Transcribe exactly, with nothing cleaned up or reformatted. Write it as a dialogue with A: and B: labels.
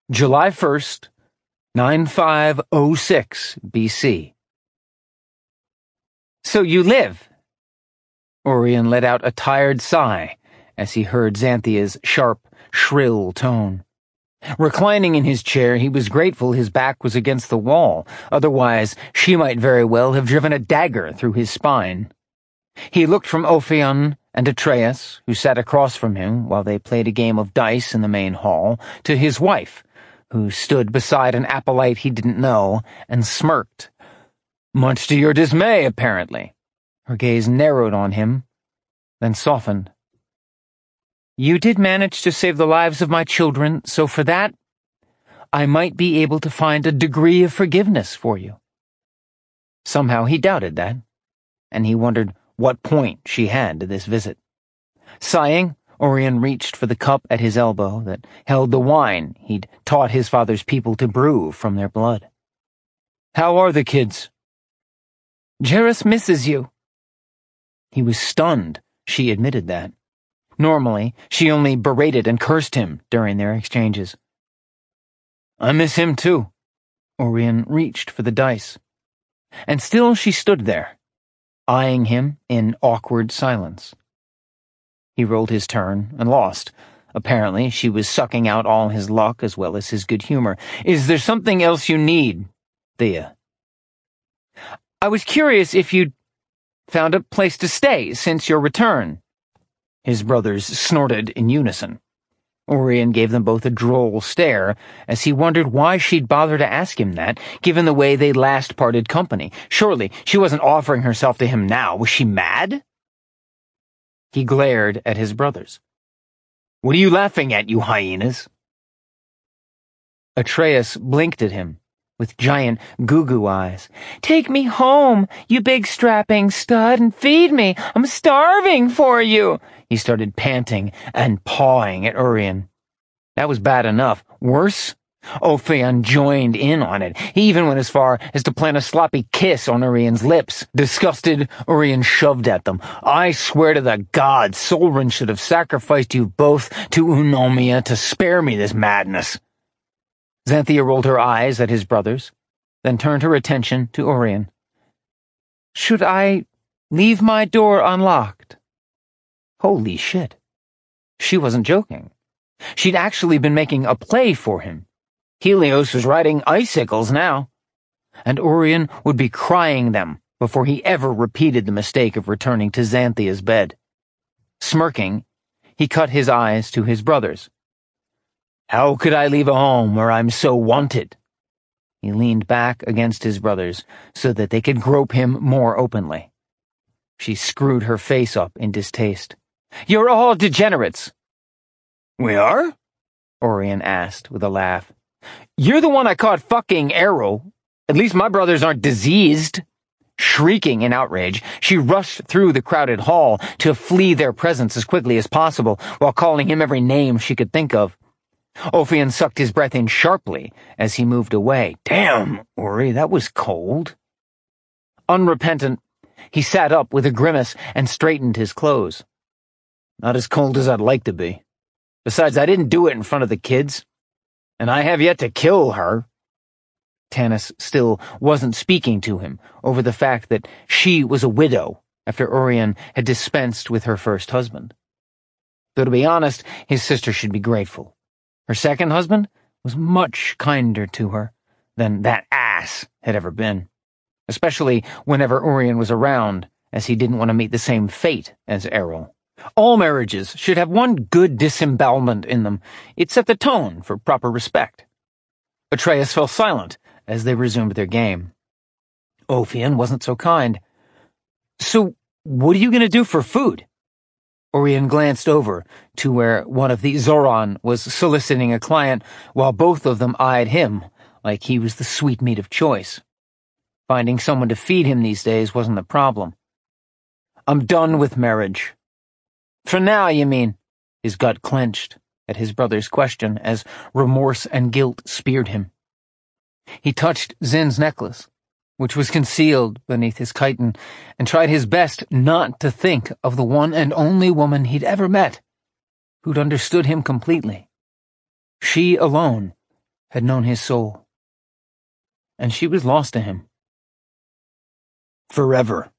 A: July first, ninety-five oh six B C. So you live? Orion let out a tired sigh as he heard Xanthia's sharp, shrill tone. Reclining in his chair, he was grateful his back was against the wall, otherwise she might very well have driven a dagger through his spine. He looked from Ophion and Atreus, who sat across from him while they played a game of dice in the main hall, to his wife, who stood beside an acolyte he didn't know, and smirked. Much to your dismay, apparently. Her gaze narrowed on him, then softened. You did manage to save the lives of my children, so for that, I might be able to find a degree of forgiveness for you. Somehow he doubted that, and he wondered what point she had to this visit. Sighing, Orion reached for the cup at his elbow that held the wine he'd taught his father's people to brew from their blood. How are the kids? Jairus misses you. He was stunned she admitted that. Normally, she only berated and cursed him during their exchanges. I miss him too. Orion reached for the dice. And still she stood there, eyeing him in awkward silence. He rolled his turn and lost. Apparently, she was sucking out all his luck as well as his good humor. Is there something else you need, Thea? I was curious if you'd found a place to stay since your return. His brothers snorted in unison. Orion gave them both a droll stare as he wondered why she'd bother to ask him that, given the way they last parted company. Surely she wasn't offering herself to him now. Was she mad? He glared at his brothers. What are you laughing at, you hyenas? Atreus blinked at him with giant goo-goo eyes. Take me home, you big strapping stud, and feed me. I'm starving for you. He started panting and pawing at Orion. That was bad enough. Worse? Ophion joined in on it. He even went as far as to plant a sloppy kiss on Orion's lips. Disgusted, Orion shoved at them. I swear to the gods, Solrin should have sacrificed you both to Eunomia to spare me this madness. Xanthia rolled her eyes at his brothers, then turned her attention to Orion. Should I leave my door unlocked? Holy shit. She wasn't joking. She'd actually been making a play for him. Helios was riding icicles now, and Orion would be crying them before he ever repeated the mistake of returning to Xanthia's bed. Smirking, he cut his eyes to his brothers. How could I leave a home where I'm so wanted? He leaned back against his brothers so that they could grope him more openly. She screwed her face up in distaste. You're all degenerates. We are? Orion asked with a laugh. You're the one I caught fucking Arrow. At least my brothers aren't diseased. Shrieking in outrage, she rushed through the crowded hall to flee their presence as quickly as possible while calling him every name she could think of. Ophion sucked his breath in sharply as he moved away. Damn, Ori, that was cold. Unrepentant, he sat up with a grimace and straightened his clothes. Not as cold as I'd like to be. Besides, I didn't do it in front of the kids. And I have yet to kill her. Tanis still wasn't speaking to him over the fact that she was a widow after Orion had dispensed with her first husband. Though to be honest, his sister should be grateful. Her second husband was much kinder to her than that ass had ever been, especially whenever Orion was around, as he didn't want to meet the same fate as Errol. All marriages should have one good disembowelment in them. It set the tone for proper respect. Atreus fell silent as they resumed their game. Ophion wasn't so kind. So, what are you going to do for food? Orion glanced over to where one of the Zoran was soliciting a client while both of them eyed him like he was the sweetmeat of choice. Finding someone to feed him these days wasn't the problem. I'm done with marriage. For now, you mean? His gut clenched at his brother's question as remorse and guilt speared him. He touched Zin's necklace, which was concealed beneath his chiton, and tried his best not to think of the one and only woman he'd ever met, who'd understood him completely. She alone had known his soul, and she was lost to him. Forever.